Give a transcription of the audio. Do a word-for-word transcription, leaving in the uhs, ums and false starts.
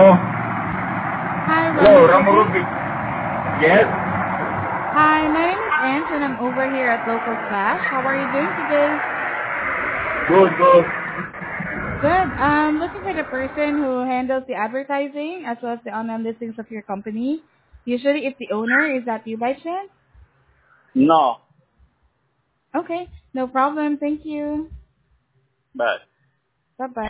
Hello? Hi, Hello, Ramo Ramo speaking. Rubik. Yes? Hi, my name is Ange and I'm over here at Local Flash. How are you doing today? Good, good. Good. Um, looking for the person who handles the advertising as well as the online listings of your company. Usually it's the owner. Is that you by chance? No. Okay, no problem. Thank you. Bye. Bye-bye.